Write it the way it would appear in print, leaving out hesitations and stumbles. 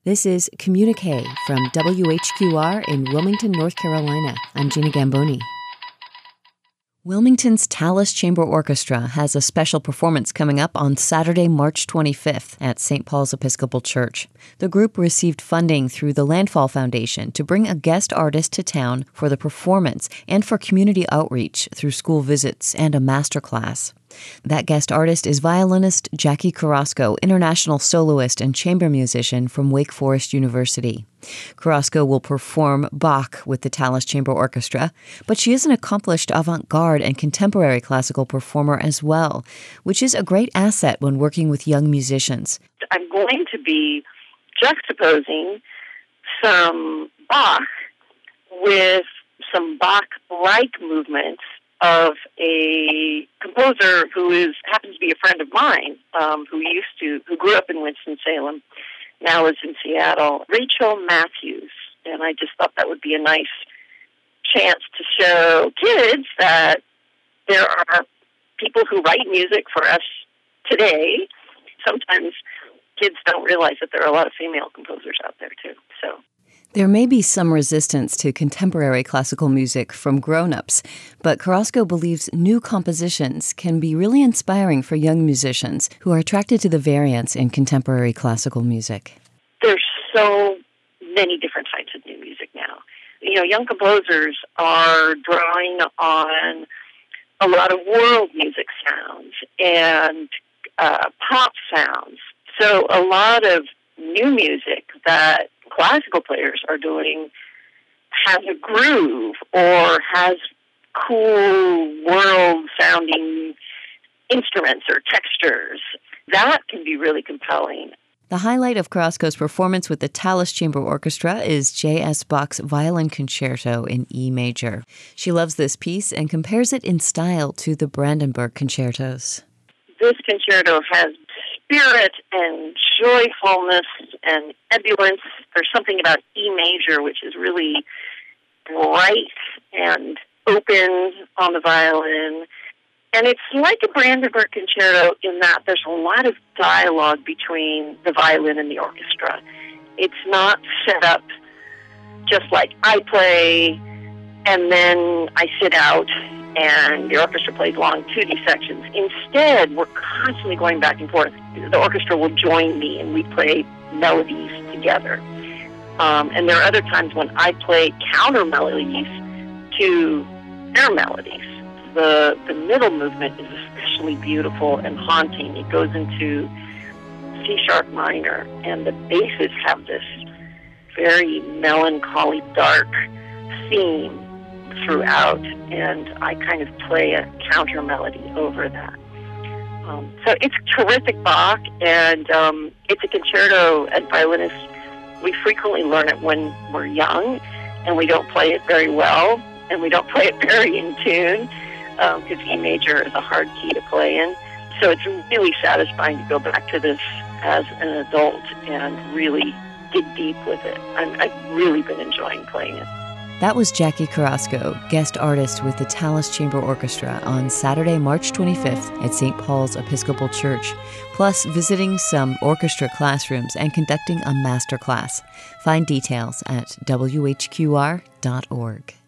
This is Communique from WHQR in Wilmington, North Carolina. I'm Gina Gamboni. Wilmington's Tallis Chamber Orchestra has a special performance coming up on Saturday, March 25th at St. Paul's Episcopal Church. The group received funding through the Landfall Foundation to bring a guest artist to town for the performance and for community outreach through school visits and a master class. That guest artist is violinist Jackie Carrasco, international soloist and chamber musician from Wake Forest University. Carrasco will perform Bach with the Tallis Chamber Orchestra, but she is an accomplished avant-garde and contemporary classical performer as well, which is a great asset when working with young musicians. I'm going to be juxtaposing some Bach with some Bach-like movements of a composer who happens to be a friend of mine, who grew up in Winston-Salem, now lives in Seattle, Rachel Matthews. And I just thought that would be a nice chance to show kids that there are people who write music for us today. Sometimes kids don't realize that there are a lot of female composers out there too. So there may be some resistance to contemporary classical music from grown-ups, but Carrasco believes new compositions can be really inspiring for young musicians who are attracted to the variants in contemporary classical music. There's so many different types of new music now. Young composers are drawing on a lot of world music sounds and pop sounds. So a lot of new music that classical players are doing has a groove or has cool world-sounding instruments or textures. That can be really compelling. The highlight of Carrasco's performance with the Tallis Chamber Orchestra is J.S. Bach's Violin Concerto in E major. She loves this piece and compares it in style to the Brandenburg concertos. This concerto has spirit and joyfulness and ebullience. There's something about E major which is really bright and open on the violin. And it's like a Brandenburg concerto in that there's a lot of dialogue between the violin and the orchestra. It's not set up just like I play and then I sit out and the orchestra plays long 2D sections. Instead, we're constantly going back and forth. The orchestra will join me and we play melodies together. And there are other times when I play counter melodies to their melodies. The middle movement is especially beautiful and haunting. It goes into C-sharp minor, and the basses have this very melancholy, dark theme throughout, and I kind of play a counter melody over that. So it's terrific Bach, and it's a concerto as violinists. We frequently learn it when we're young, and we don't play it very well, and we don't play it very in tune, because E major is a hard key to play in. So it's really satisfying to go back to this as an adult and really dig deep with it. I've really been enjoying playing it. That was Jackie Carrasco, guest artist with the Tallis Chamber Orchestra on Saturday, March 25th at St. Paul's Episcopal Church, plus visiting some orchestra classrooms and conducting a master class. Find details at WHQR.org.